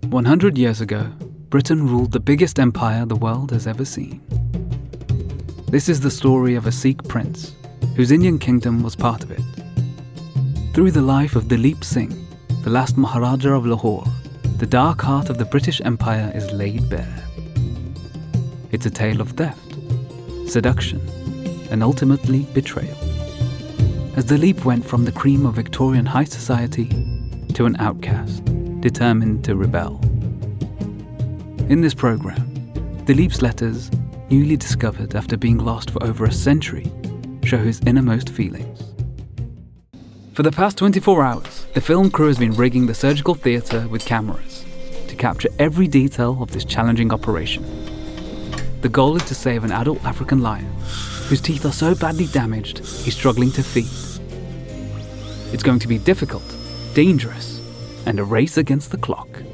100 years ago, Britain ruled the biggest empire the world has ever seen. This is the story of a Sikh prince whose Indian kingdom was part of it. Through the life of Dalip Singh, the last Maharaja of Lahore, the dark heart of the British Empire is laid bare. It's a tale of theft, seduction, and ultimately betrayal. As Dalip went from the cream of Victorian high society to an outcast, determined to rebel. In this program, Dalip's letters, newly discovered after being lost for over a century, show his innermost feelings. For the past 24 hours, the film crew has been rigging the surgical theatre with cameras to capture every detail of this challenging operation. The goal is to save an adult African lion whose teeth are so badly damaged he's struggling to feed. It's going to be difficult, dangerous, and a race against the clock.